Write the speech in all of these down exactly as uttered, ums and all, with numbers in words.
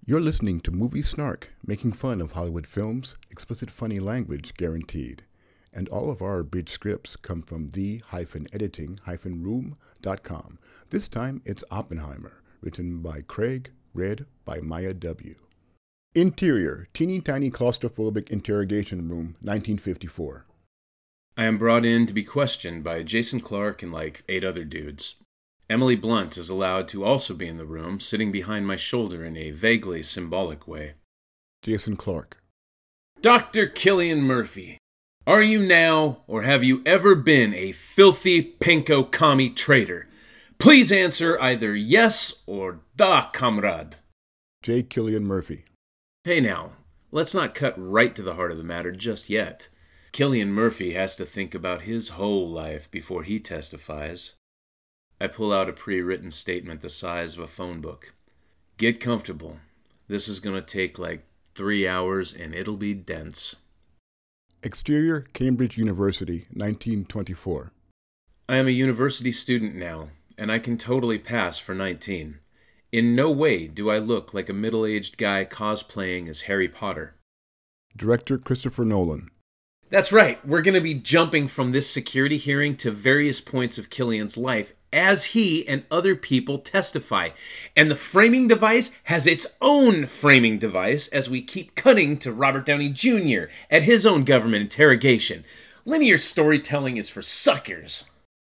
You're listening to Movie Snark, making fun of Hollywood films, explicit funny language guaranteed. And all of our abridged scripts come from the editing room dot com. This time it's Oppenheimer, written by Craig, read by Maya W. Interior, teeny tiny claustrophobic interrogation room, nineteen fifty-four. I am brought in to be questioned by Jason Clarke and like eight other dudes. Emily Blunt is allowed to also be in the room, sitting behind my shoulder in a vaguely symbolic way. Jason Clarke. Doctor Cillian Murphy, are you now, or have you ever been, a filthy pinko commie traitor? Please answer either yes or da, comrade. J. Cillian Murphy. Hey now, let's not cut right to the heart of the matter just yet. Cillian Murphy has to think about his whole life before he testifies. I pull out a pre-written statement the size of a phone book. Get comfortable. This is going to take like three hours and it'll be dense. Exterior, Cambridge University, nineteen twenty-four. I am a university student now, and I can totally pass for nineteen. In no way do I look like a middle-aged guy cosplaying as Harry Potter. Director Christopher Nolan. That's right, we're going to be jumping from this security hearing to various points of Cillian's life as he and other people testify. And the framing device has its own framing device as we keep cutting to Robert Downey Junior at his own government interrogation. Linear storytelling is for suckers.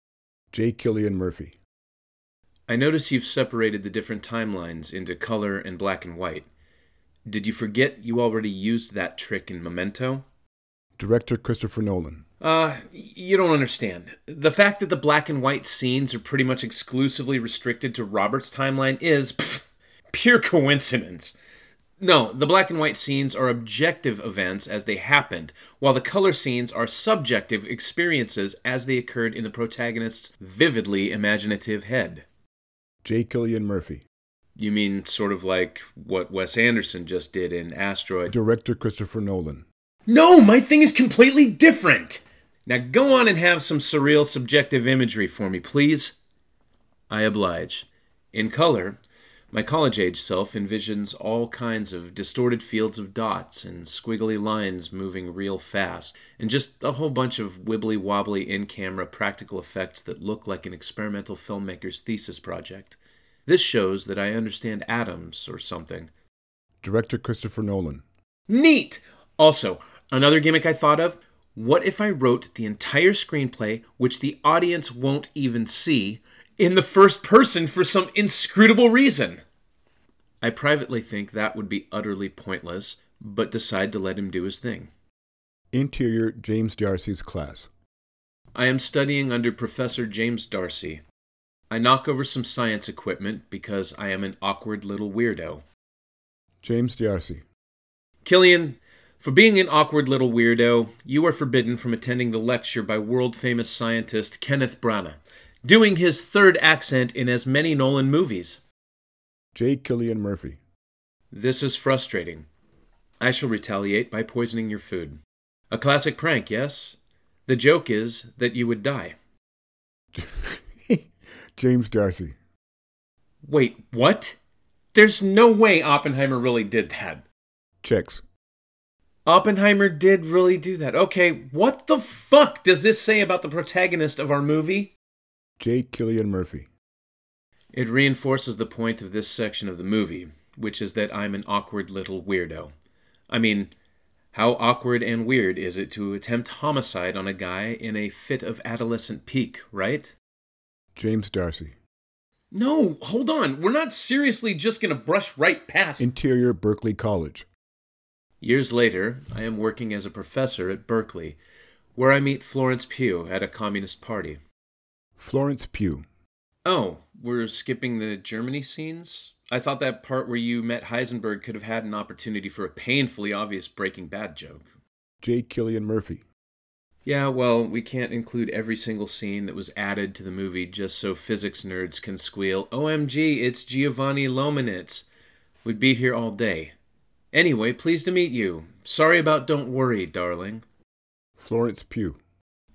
J. Cillian Murphy. I notice you've separated the different timelines into color and black and white. Did you forget you already used that trick in Memento? Director Christopher Nolan. Uh, you don't understand. The fact that the black and white scenes are pretty much exclusively restricted to Robert's timeline is pff, pure coincidence. No, the black and white scenes are objective events as they happened, while the color scenes are subjective experiences as they occurred in the protagonist's vividly imaginative head. J. Cillian Murphy. You mean sort of like what Wes Anderson just did in Asteroid? Director Christopher Nolan. No, my thing is completely different! Now go on and have some surreal subjective imagery for me, please. I oblige. In color, my college-age self envisions all kinds of distorted fields of dots and squiggly lines moving real fast, and just a whole bunch of wibbly-wobbly in-camera practical effects that look like an experimental filmmaker's thesis project. This shows that I understand atoms or something. Director Christopher Nolan. Neat! Also, another gimmick I thought of, what if I wrote the entire screenplay, which the audience won't even see, in the first person for some inscrutable reason? I privately think that would be utterly pointless, but decide to let him do his thing. Interior, James D'Arcy's class. I am studying under Professor James D'Arcy. I knock over some science equipment because I am an awkward little weirdo. James D'Arcy. Cillian, for being an awkward little weirdo, you are forbidden from attending the lecture by world-famous scientist Kenneth Branagh, doing his third accent in as many Nolan movies. J. Cillian Murphy. This is frustrating. I shall retaliate by poisoning your food. A classic prank, yes? The joke is that you would die. James D'Arcy. Wait, what? There's no way Oppenheimer really did that. Checks. Oppenheimer did really do that. Okay, what the fuck does this say about the protagonist of our movie? J. Cillian Murphy. It reinforces the point of this section of the movie, which is that I'm an awkward little weirdo. I mean, how awkward and weird is it to attempt homicide on a guy in a fit of adolescent pique, right? James D'Arcy. No, hold on. We're not seriously just going to brush right past... Interior, Berkeley College. Years later, I am working as a professor at Berkeley, where I meet Florence Pugh at a communist party. Florence Pugh. Oh, we're skipping the Germany scenes? I thought that part where you met Heisenberg could have had an opportunity for a painfully obvious Breaking Bad joke. J. Cillian Murphy. Yeah, well, we can't include every single scene that was added to the movie just so physics nerds can squeal, O M G, it's Giovanni Lomanitz. We'd be here all day. Anyway, pleased to meet you. Sorry about Don't Worry, darling. Florence Pugh.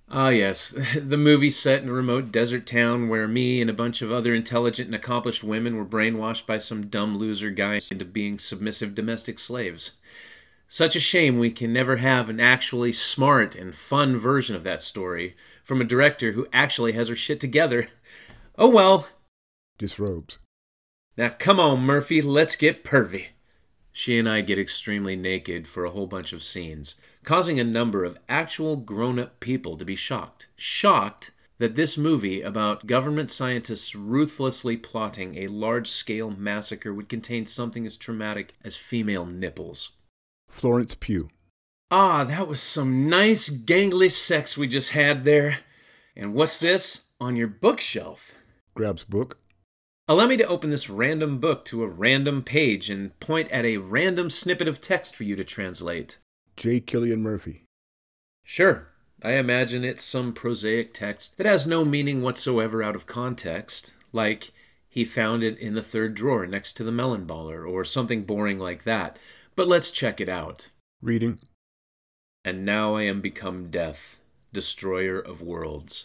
Ah, yes, the movie set in a remote desert town where me and a bunch of other intelligent and accomplished women were brainwashed by some dumb loser guy into being submissive domestic slaves. Such a shame we can never have an actually smart and fun version of that story from a director who actually has her shit together. Oh well. Disrobes. Now come on, Murphy, let's get pervy. She and I get extremely naked for a whole bunch of scenes, causing a number of actual grown-up people to be shocked. Shocked that this movie about government scientists ruthlessly plotting a large-scale massacre would contain something as traumatic as female nipples. Florence Pugh. Ah, that was some nice gangly sex we just had there. And what's this? On your bookshelf. Grabs book. Allow me to open this random book to a random page and point at a random snippet of text for you to translate. J. Cillian Murphy. Sure. I imagine it's some prosaic text that has no meaning whatsoever out of context, like he found it in the third drawer next to the melon baller, or something boring like that. But let's check it out. Reading. And now I am become death, destroyer of worlds.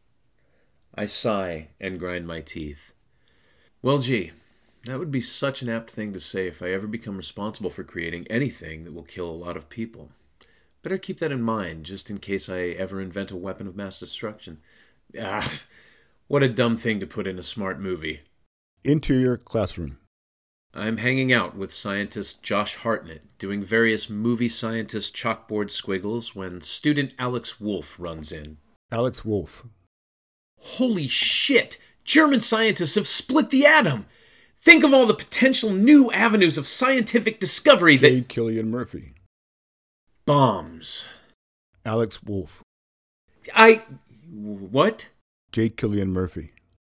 I sigh and grind my teeth. Well, gee, that would be such an apt thing to say if I ever become responsible for creating anything that will kill a lot of people. Better keep that in mind, just in case I ever invent a weapon of mass destruction. Ah, what a dumb thing to put in a smart movie. Interior classroom. I'm hanging out with scientist Josh Hartnett, doing various movie scientist chalkboard squiggles when student Alex Wolff runs in. Alex Wolff. Holy shit! German scientists have split the atom! Think of all the potential new avenues of scientific discovery that... J. Cillian Murphy. Bombs. Alex Wolff. I... What? J. Cillian Murphy.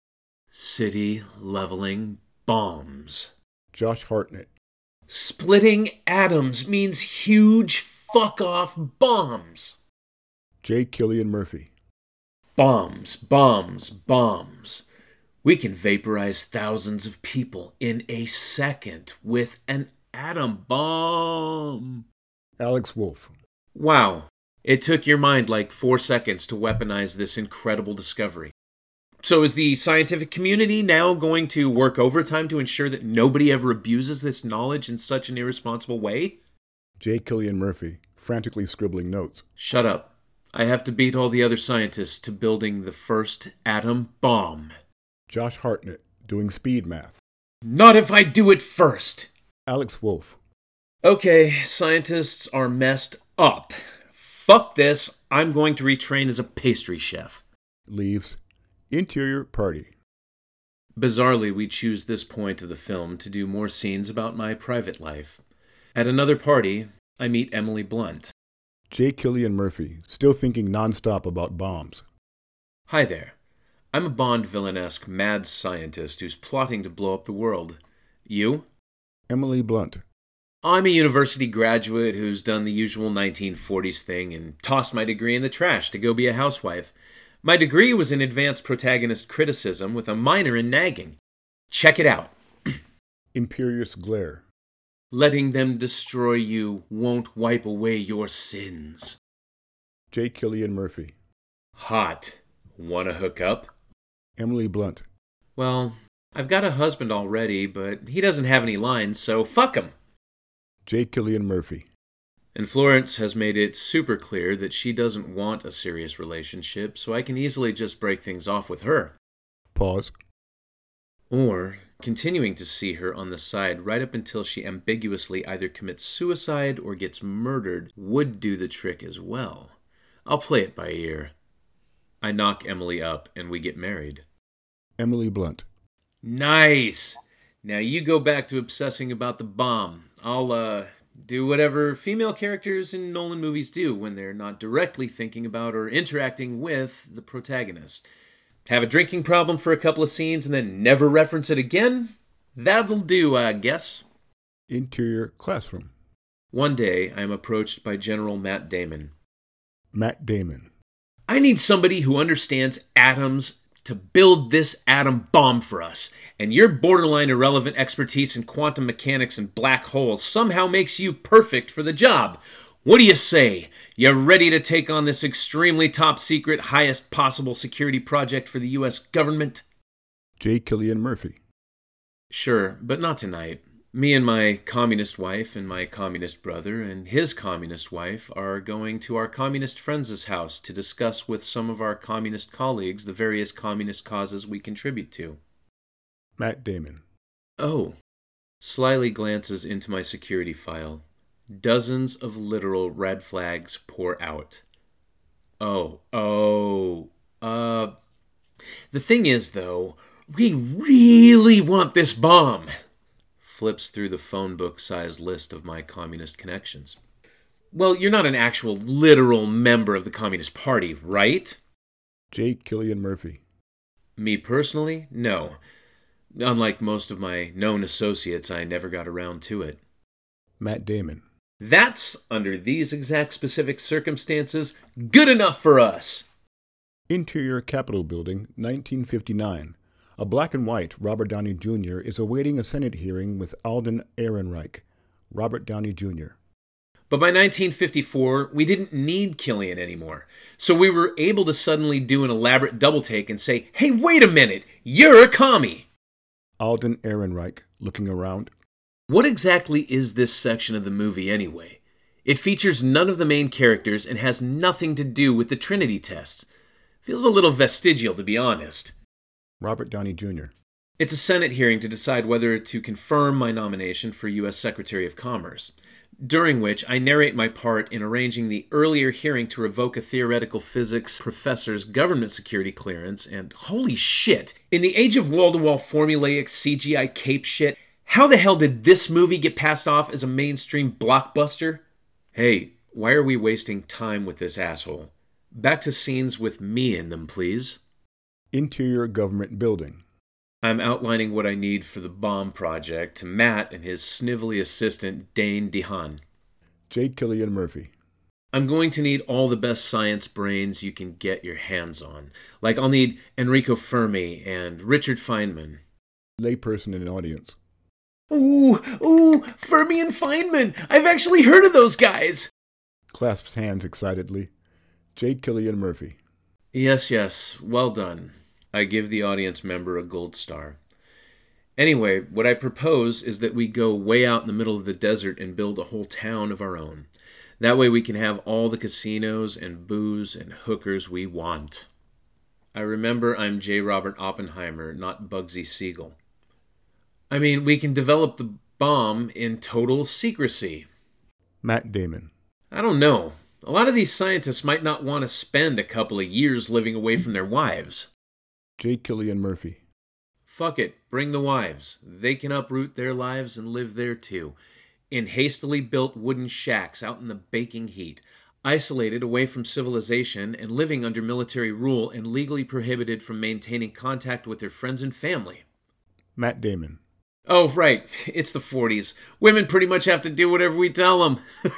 City-leveling bombs. Josh Hartnett. Splitting atoms means huge fuck-off bombs. J. Cillian Murphy. Bombs, bombs, bombs. We can vaporize thousands of people in a second with an atom bomb. Alex Wolff. Wow. It took your mind like four seconds to weaponize this incredible discovery. So is the scientific community now going to work overtime to ensure that nobody ever abuses this knowledge in such an irresponsible way? J. Cillian Murphy, frantically scribbling notes. Shut up. I have to beat all the other scientists to building the first atom bomb. Josh Hartnett, doing speed math. Not if I do it first. Alex Wolff. Okay, scientists are messed up. Fuck this. I'm going to retrain as a pastry chef. Leaves. Interior party. Bizarrely, we choose this point of the film to do more scenes about my private life. At another party, I meet Emily Blunt. J. Cillian Murphy, still thinking nonstop about bombs. Hi there. I'm a Bond villain-esque mad scientist who's plotting to blow up the world. You? Emily Blunt. I'm a university graduate who's done the usual nineteen forties thing and tossed my degree in the trash to go be a housewife. My degree was in advanced protagonist criticism with a minor in nagging. Check it out. Imperious glare. Letting them destroy you won't wipe away your sins. J. Cillian Murphy. Hot. Wanna hook up? Emily Blunt. Well, I've got a husband already, but he doesn't have any lines, so fuck him. J. Cillian Murphy. And Florence has made it super clear that she doesn't want a serious relationship, so I can easily just break things off with her. Pause. Or continuing to see her on the side right up until she ambiguously either commits suicide or gets murdered would do the trick as well. I'll play it by ear. I knock Emily up and we get married. Emily Blunt. Nice! Now you go back to obsessing about the bomb. I'll, uh, do whatever female characters in Nolan movies do when they're not directly thinking about or interacting with the protagonist. Have a drinking problem for a couple of scenes and then never reference it again? That'll do, I guess. Interior classroom. One day, I am approached by General Matt Damon. Matt Damon. I need somebody who understands atoms to build this atom bomb for us, and your borderline irrelevant expertise in quantum mechanics and black holes somehow makes you perfect for the job. What do you say? You ready to take on this extremely top secret, highest possible security project for the U S government? J. Killian Murphy. Sure, but not tonight. Me and my communist wife and my communist brother and his communist wife are going to our communist friends' house to discuss with some of our communist colleagues the various communist causes we contribute to. Matt Damon. Oh. Slyly glances into my security file. Dozens of literal red flags pour out. Oh, oh, uh... The thing is, though, we really want this bomb. Flips through the phone book-sized list of my communist connections. Well, you're not an actual literal member of the Communist Party, right? J. Killian Murphy. Me personally? No. Unlike most of my known associates, I never got around to it. Matt Damon. That's, under these exact specific circumstances, good enough for us. Interior Capitol Building, nineteen fifty-nine. A black and white Robert Downey Junior is awaiting a Senate hearing with Alden Ehrenreich. Robert Downey Junior But by nineteen fifty-four, we didn't need Killian anymore. So we were able to suddenly do an elaborate double take and say, hey, wait a minute, you're a commie. Alden Ehrenreich, looking around. What exactly is this section of the movie anyway? It features none of the main characters and has nothing to do with the Trinity tests. Feels a little vestigial, to be honest. Robert Downey Junior It's a Senate hearing to decide whether to confirm my nomination for U S Secretary of Commerce, during which I narrate my part in arranging the earlier hearing to revoke a theoretical physics professor's government security clearance, and holy shit, in the age of wall-to-wall formulaic C G I cape shit, how the hell did this movie get passed off as a mainstream blockbuster? Hey, why are we wasting time with this asshole? Back to scenes with me in them, please. Interior Government Building. I'm outlining what I need for the bomb project to Matt and his snivelly assistant, Dane DeHaan. J. Killian Murphy. I'm going to need all the best science brains you can get your hands on. Like, I'll need Enrico Fermi and Richard Feynman. Layperson in the audience. Ooh, ooh, Fermi and Feynman! I've actually heard of those guys! Clasps hands excitedly. J. Killian Murphy. Yes, yes, well done. I give the audience member a gold star. Anyway, what I propose is that we go way out in the middle of the desert and build a whole town of our own. That way we can have all the casinos and booze and hookers we want. I remember I'm J. Robert Oppenheimer, not Bugsy Siegel. I mean, we can develop the bomb in total secrecy. Matt Damon. I don't know. A lot of these scientists might not want to spend a couple of years living away from their wives. J. Killian Murphy. Fuck it, bring the wives. They can uproot their lives and live there too. In hastily built wooden shacks out in the baking heat, isolated away from civilization and living under military rule and legally prohibited from maintaining contact with their friends and family. Matt Damon. Oh, right. It's the forties. Women pretty much have to do whatever we tell them.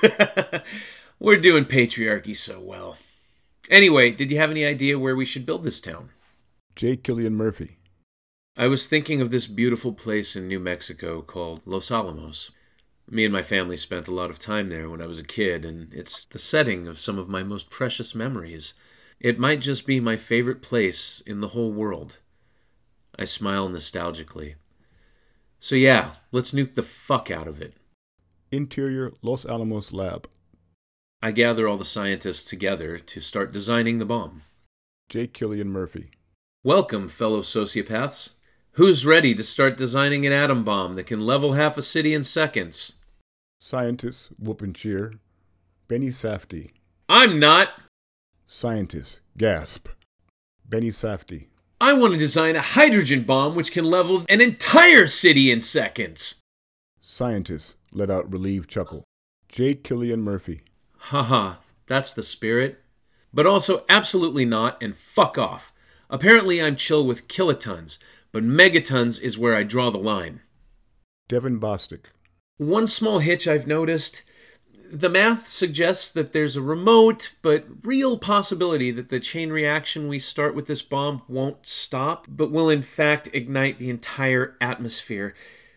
We're doing patriarchy so well. Anyway, did you have any idea where we should build this town? J. Killian Murphy. I was thinking of this beautiful place in New Mexico called Los Alamos. Me and my family spent a lot of time there when I was a kid, and it's the setting of some of my most precious memories. It might just be my favorite place in the whole world. I smile nostalgically. So yeah, let's nuke the fuck out of it. Interior Los Alamos Lab. I gather all the scientists together to start designing the bomb. J. Killian Murphy. Welcome, fellow sociopaths. Who's ready to start designing an atom bomb that can level half a city in seconds? Scientist, whoop and cheer. Benny Safdie. I'm not! Scientist, gasp. Benny Safdie. I want to design a hydrogen bomb which can level an entire city in seconds. Scientist, let out relieved chuckle. J. Killian Murphy. Haha, that's the spirit. But also absolutely not, and fuck off. Apparently I'm chill with kilotons, but megatons is where I draw the line. Devin Bostick. One small hitch I've noticed. The math suggests that there's a remote but real possibility that the chain reaction we start with this bomb won't stop, but will in fact ignite the entire atmosphere.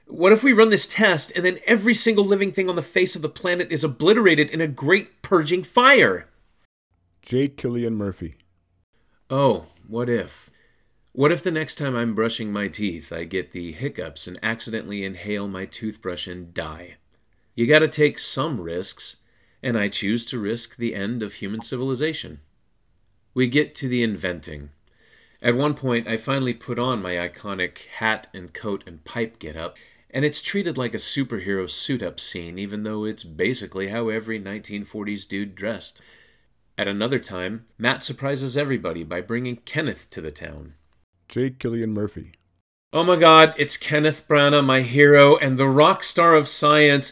What if we run this test and then every single living thing on the face of the planet is obliterated in a great purging fire? J. Killian Murphy. Oh, what if? What if the next time I'm brushing my teeth, I get the hiccups and accidentally inhale my toothbrush and die? You gotta take some risks, and I choose to risk the end of human civilization. We get to the inventing. At one point, I finally put on my iconic hat and coat and pipe getup, and it's treated like a superhero suit-up scene, even though it's basically how every nineteen forties dude dressed. At another time, Matt surprises everybody by bringing Kenneth to the town. J. Killian Murphy. Oh my god, it's Kenneth Branagh, my hero, and the rock star of science.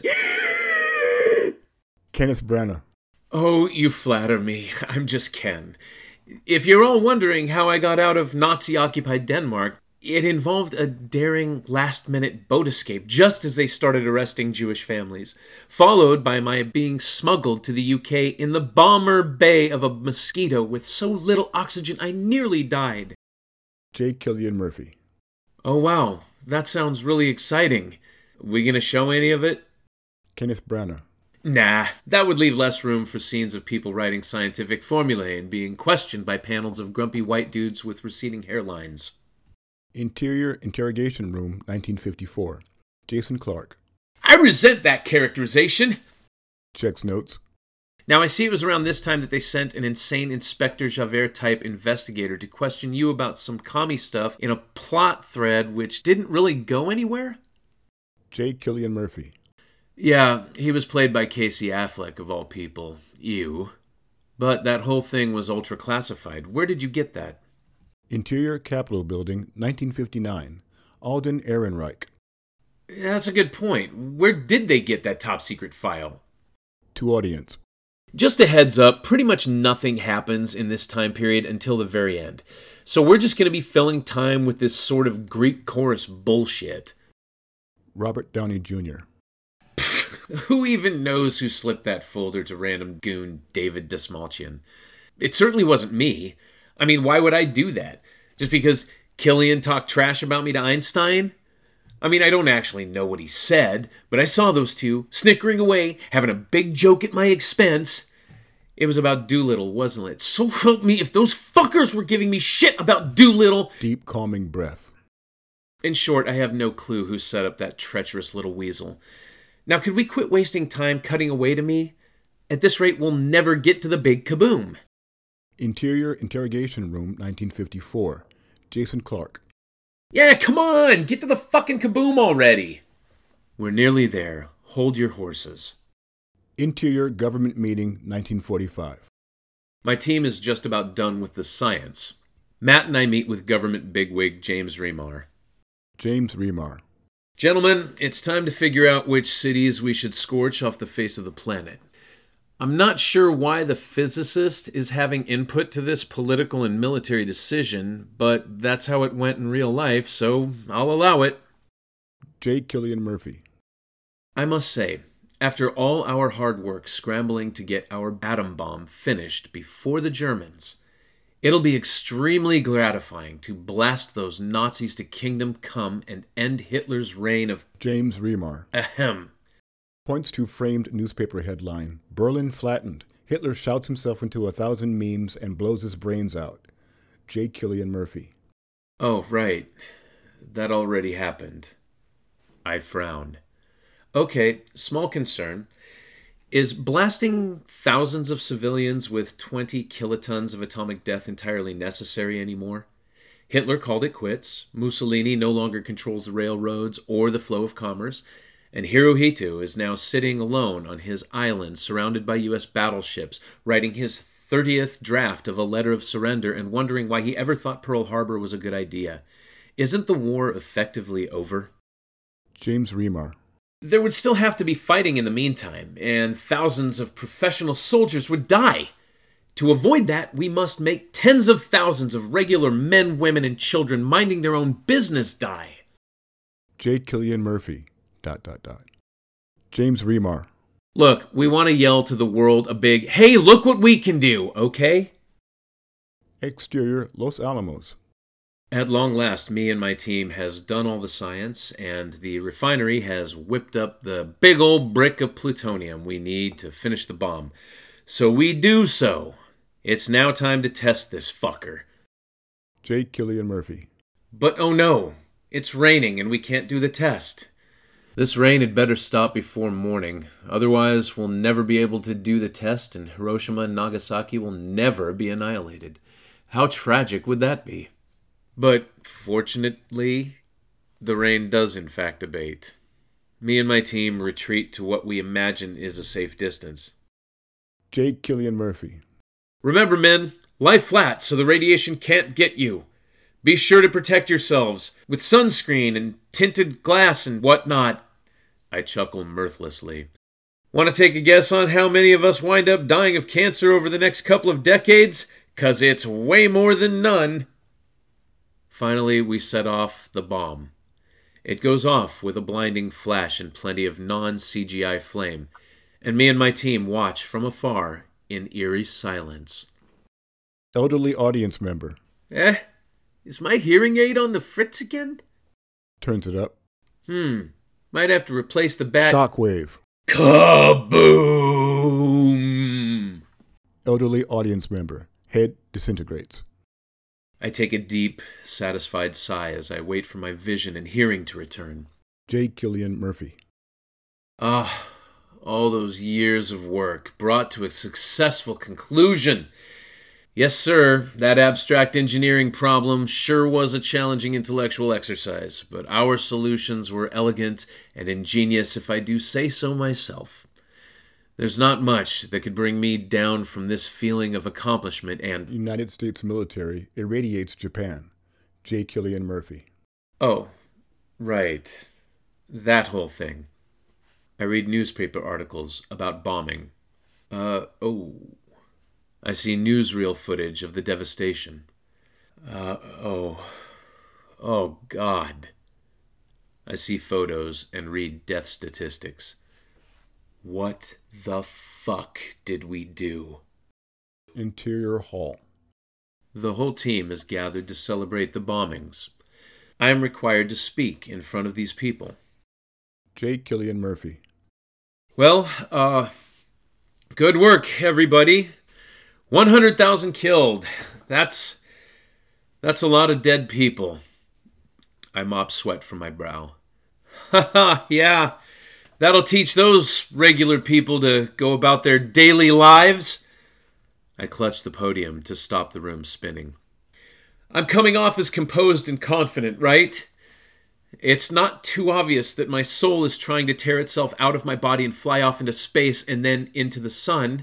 Kenneth Branagh. Oh, you flatter me. I'm just Ken. If you're all wondering how I got out of Nazi-occupied Denmark, it involved a daring last-minute boat escape just as they started arresting Jewish families, followed by my being smuggled to the U K in the bomber bay of a mosquito with so little oxygen I nearly died. J. Killian Murphy. Oh wow, that sounds really exciting. We gonna show any of it? Kenneth Branagh. Nah, that would leave less room for scenes of people writing scientific formulae and being questioned by panels of grumpy white dudes with receding hairlines. Interior Interrogation Room, nineteen fifty-four. Jason Clarke. I resent that characterization! Checks notes. Now, I see it was around this time that they sent an insane Inspector Javert-type investigator to question you about some commie stuff in a plot thread which didn't really go anywhere? J. Killian Murphy. Yeah, he was played by Casey Affleck, of all people. Ew. But that whole thing was ultra-classified. Where did you get that? Interior Capitol Building, nineteen fifty-nine. Alden Ehrenreich. That's a good point. Where did they get that top-secret file? To audience. Just a heads up, pretty much nothing happens in this time period until the very end. So we're just going to be filling time with this sort of Greek chorus bullshit. Robert Downey Junior Who even knows who slipped that folder to random goon David Dastmalchian? It certainly wasn't me. I mean, why would I do that? Just because Killian talked trash about me to Einstein? I mean, I don't actually know what he said, but I saw those two snickering away, having a big joke at my expense. It was about Doolittle, wasn't it? So help me if those fuckers were giving me shit about Doolittle. Deep calming breath. In short, I have no clue who set up that treacherous little weasel. Now, could we quit wasting time cutting away to me? At this rate, we'll never get to the big kaboom. Interior Interrogation Room, nineteen fifty-four. Jason Clarke. Yeah, come on! Get to the fucking kaboom already! We're nearly there. Hold your horses. Interior Government Meeting, nineteen forty-five. My team is just about done with the science. Matt and I meet with government bigwig James Remar. James Remar. Gentlemen, it's time to figure out which cities we should scorch off the face of the planet. I'm not sure why the physicist is having input to this political and military decision, but that's how it went in real life, so I'll allow it. J. Killian Murphy. I must say, after all our hard work scrambling to get our atom bomb finished before the Germans, it'll be extremely gratifying to blast those Nazis to kingdom come and end Hitler's reign of... James Remar. Ahem. Points to framed newspaper headline. Berlin flattened. Hitler shouts himself into a thousand memes and blows his brains out. J. Killian Murphy. Oh, right. That already happened. I frown. Okay, small concern. Is blasting thousands of civilians with twenty kilotons of atomic death entirely necessary anymore? Hitler called it quits. Mussolini no longer controls the railroads or the flow of commerce. And Hirohito is now sitting alone on his island, surrounded by U S battleships, writing his thirtieth draft of a letter of surrender and wondering why he ever thought Pearl Harbor was a good idea. Isn't the war effectively over? James Remar. There would still have to be fighting in the meantime, and thousands of professional soldiers would die. To avoid that, we must make tens of thousands of regular men, women, and children minding their own business die. J. Killian Murphy. Dot, dot, dot. James Remar. Look, we want to yell to the world a big, hey, look what we can do, okay? Exterior Los Alamos. At long last, me and my team has done all the science, and the refinery has whipped up the big old brick of plutonium we need to finish the bomb. So we do so. It's now time to test this fucker. J. Killian Murphy. But oh no, it's raining and we can't do the test. This rain had better stop before morning, otherwise we'll never be able to do the test and Hiroshima and Nagasaki will never be annihilated. How tragic would that be? But fortunately, the rain does in fact abate. Me and my team retreat to what we imagine is a safe distance. J. Killian Murphy. Remember, men, lie flat so the radiation can't get you. Be sure to protect yourselves with sunscreen and tinted glass and whatnot. I chuckle mirthlessly. Want to take a guess on how many of us wind up dying of cancer over the next couple of decades? 'Cause it's way more than none. Finally, we set off the bomb. It goes off with a blinding flash and plenty of non-C G I flame, and me and my team watch from afar in eerie silence. Elderly audience member. Eh? Is my hearing aid on the fritz again? Turns it up. Hmm. Might have to replace the bat... Shockwave. Kaboom! Elderly audience member. Head disintegrates. I take a deep, satisfied sigh as I wait for my vision and hearing to return. J. Killian Murphy. Ah, all those years of work brought to a successful conclusion. Yes, sir, that abstract engineering problem sure was a challenging intellectual exercise, but our solutions were elegant and ingenious, if I do say so myself. There's not much that could bring me down from this feeling of accomplishment and... United States military irradiates Japan. J. Killian Murphy. Oh, right. That whole thing. I read newspaper articles about bombing. Uh, oh... I see newsreel footage of the devastation. Uh, oh. Oh, God. I see photos and read death statistics. What the fuck did we do? Interior Hall. The whole team is gathered to celebrate the bombings. I am required to speak in front of these people. J. Killian Murphy. Well, uh, good work, everybody. one hundred thousand killed. That's, that's a lot of dead people. I mop sweat from my brow. Haha, yeah. That'll teach those regular people to go about their daily lives. I clutch the podium to stop the room spinning. I'm coming off as composed and confident, right? It's not too obvious that my soul is trying to tear itself out of my body and fly off into space and then into the sun.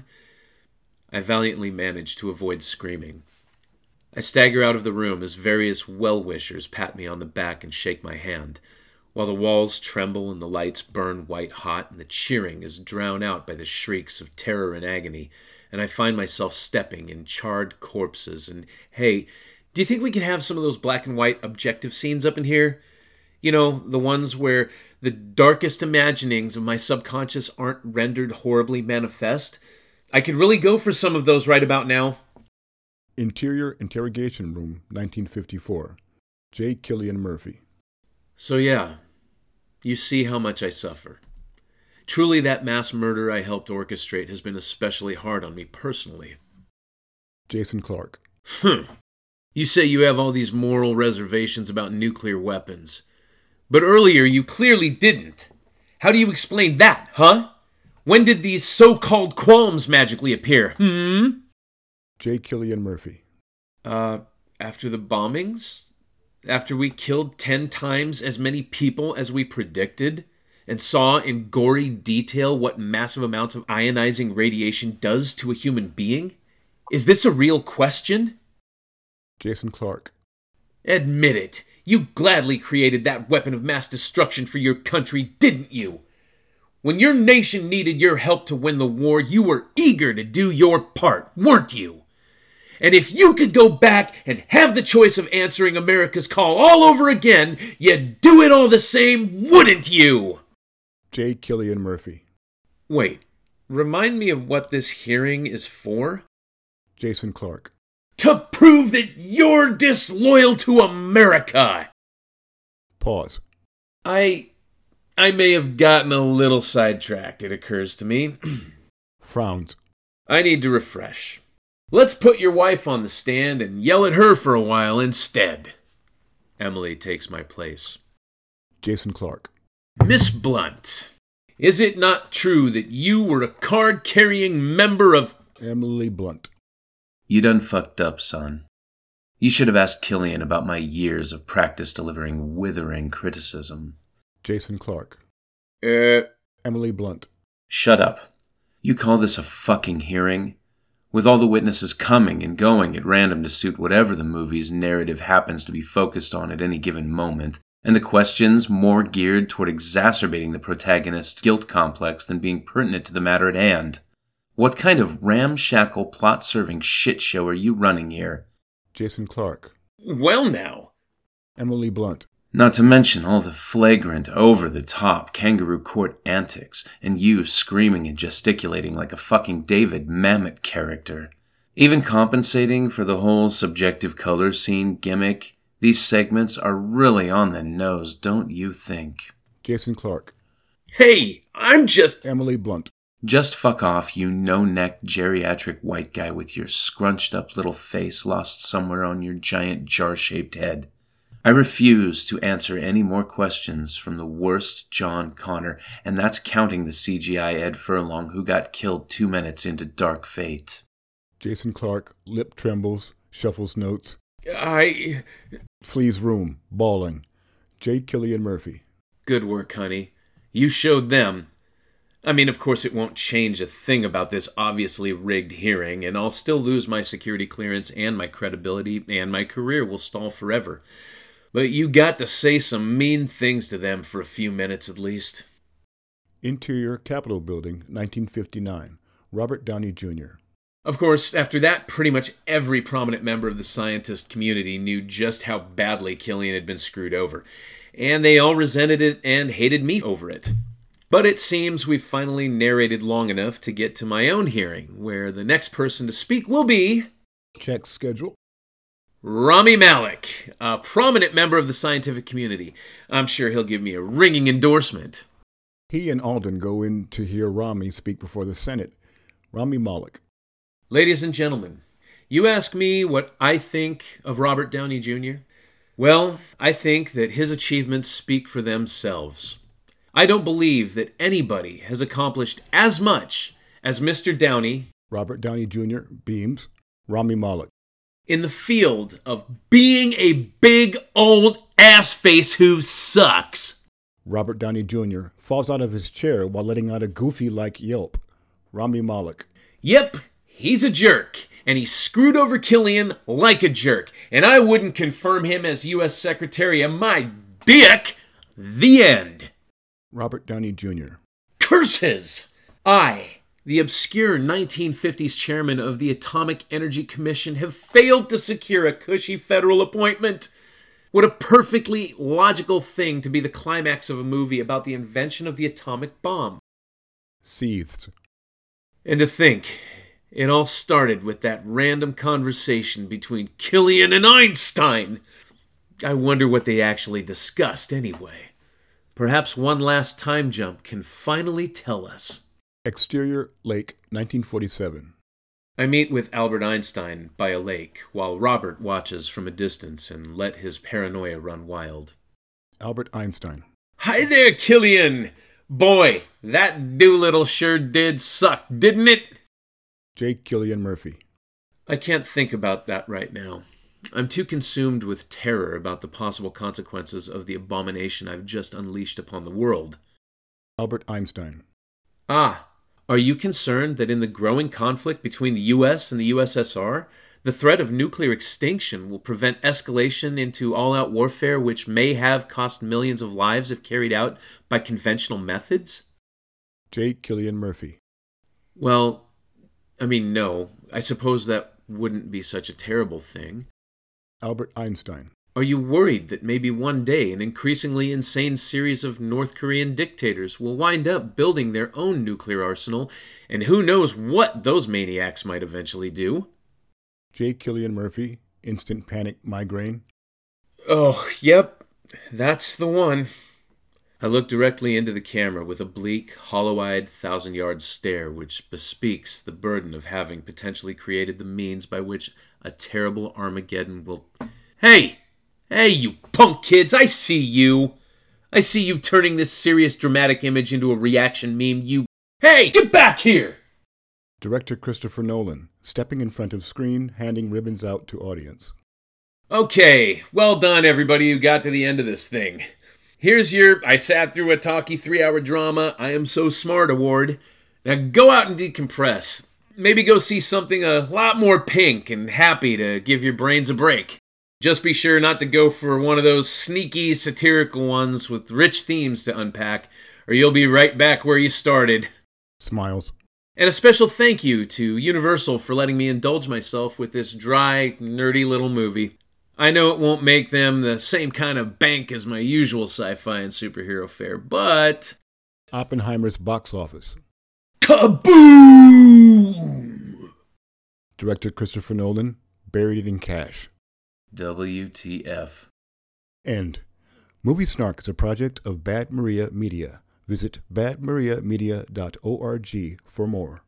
I valiantly manage to avoid screaming. I stagger out of the room as various well-wishers pat me on the back and shake my hand, while the walls tremble and the lights burn white-hot and the cheering is drowned out by the shrieks of terror and agony, and I find myself stepping in charred corpses and, hey, do you think we could have some of those black and white objective scenes up in here? You know, the ones where the darkest imaginings of my subconscious aren't rendered horribly manifest? I could really go for some of those right about now. Interior Interrogation Room, nineteen fifty-four. J. Killian Murphy. So yeah, you see how much I suffer. Truly, that mass murder I helped orchestrate has been especially hard on me personally. Jason Clark. Hmm. You say you have all these moral reservations about nuclear weapons. But earlier you clearly didn't. How do you explain that, huh? When did these so-called qualms magically appear, hmm? J. Killian Murphy. Uh, after the bombings? After we killed ten times as many people as we predicted? And saw in gory detail what massive amounts of ionizing radiation does to a human being? Is this a real question? Jason Clark. Admit it. You gladly created that weapon of mass destruction for your country, didn't you? When your nation needed your help to win the war, you were eager to do your part, weren't you? And if you could go back and have the choice of answering America's call all over again, you'd do it all the same, wouldn't you? J. Killian Murphy. Wait, remind me of what this hearing is for? Jason Clark. To prove that you're disloyal to America. Pause. I... I may have gotten a little sidetracked, it occurs to me. Frowns. I need to refresh. Let's put your wife on the stand and yell at her for a while instead. Emily takes my place. Jason Clark. Miss Blunt, is it not true that you were a card-carrying member of... Emily Blunt. You done fucked up, son. You should have asked Killian about my years of practice delivering withering criticism. Jason Clark. Uh... Emily Blunt. Shut up. You call this a fucking hearing? With all the witnesses coming and going at random to suit whatever the movie's narrative happens to be focused on at any given moment, and the questions more geared toward exacerbating the protagonist's guilt complex than being pertinent to the matter at hand. What kind of ramshackle plot-serving shit show are you running here? Jason Clark. Well now. Emily Blunt. Not to mention all the flagrant, over-the-top kangaroo court antics, and you screaming and gesticulating like a fucking David Mamet character. Even compensating for the whole subjective color scene gimmick, these segments are really on the nose, don't you think? Jason Clark. Hey, I'm just... Emily Blunt. Just fuck off, you no-neck geriatric white guy with your scrunched-up little face lost somewhere on your giant jar-shaped head. I refuse to answer any more questions from the worst John Connor, and that's counting the C G I Ed Furlong who got killed two minutes into Dark Fate. Jason Clark, lip trembles, shuffles notes. I... Flees room, bawling. J. Killian Murphy. Good work, honey. You showed them. I mean, of course it won't change a thing about this obviously rigged hearing, and I'll still lose my security clearance and my credibility, and my career will stall forever. But you got to say some mean things to them for a few minutes at least. Interior Capitol Building, nineteen fifty-nine. Robert Downey Junior Of course, after that, pretty much every prominent member of the scientist community knew just how badly Killian had been screwed over, and they all resented it and hated me over it. But it seems we've finally narrated long enough to get to my own hearing, where the next person to speak will be... Check schedule. Rami Malek, a prominent member of the scientific community. I'm sure he'll give me a ringing endorsement. He and Alden go in to hear Rami speak before the Senate. Rami Malek. Ladies and gentlemen, you ask me what I think of Robert Downey Junior? Well, I think that his achievements speak for themselves. I don't believe that anybody has accomplished as much as Mister Downey, Robert Downey Junior beams. Rami Malek. In the field of being a big old ass face who sucks. Robert Downey Junior falls out of his chair while letting out a goofy-like yelp. Rami Malek. Yep, he's a jerk, and he screwed over Killian like a jerk, and I wouldn't confirm him as U S Secretary of my dick. The end. Robert Downey Junior Curses! I... the obscure nineteen fifties chairman of the Atomic Energy Commission, have failed to secure a cushy federal appointment. What a perfectly logical thing to be the climax of a movie about the invention of the atomic bomb. Seethes. And to think, it all started with that random conversation between Killian and Einstein. I wonder what they actually discussed anyway. Perhaps one last time jump can finally tell us. Exterior Lake, nineteen forty-seven. I meet with Albert Einstein by a lake, while Robert watches from a distance and let his paranoia run wild. Albert Einstein. Hi there, Killian! Boy, that Doolittle sure did suck, didn't it? J. Killian Murphy. I can't think about that right now. I'm too consumed with terror about the possible consequences of the abomination I've just unleashed upon the world. Albert Einstein. Ah, are you concerned that in the growing conflict between the U S and the U S S R, the threat of nuclear extinction will prevent escalation into all-out warfare which may have cost millions of lives if carried out by conventional methods? J. Killian Murphy. Well, I mean, no. I suppose that wouldn't be such a terrible thing. Albert Einstein. Are you worried that maybe one day an increasingly insane series of North Korean dictators will wind up building their own nuclear arsenal, and who knows what those maniacs might eventually do? J. Cillian Murphy, Instant Panic Migraine. Oh, yep, that's the one. I looked directly into the camera with a bleak, hollow-eyed, thousand-yard stare which bespeaks the burden of having potentially created the means by which a terrible Armageddon will... Hey! Hey, you punk kids, I see you! I see you turning this serious dramatic image into a reaction meme, you... Hey, get back here! Director Christopher Nolan, stepping in front of screen, handing ribbons out to audience. Okay, well done everybody who got to the end of this thing. Here's your I sat through a talky three-hour drama, I am so smart award. Now go out and decompress. Maybe go see something a lot more pink and happy to give your brains a break. Just be sure not to go for one of those sneaky, satirical ones with rich themes to unpack, or you'll be right back where you started. Smiles. And a special thank you to Universal for letting me indulge myself with this dry, nerdy little movie. I know it won't make them the same kind of bank as my usual sci-fi and superhero fare, but... Oppenheimer's box office. Kaboom! Director Christopher Nolan, buried it in cash. W T F. End. Movie Snark is a project of Bad Maria Media. Visit bad maria media dot org for more.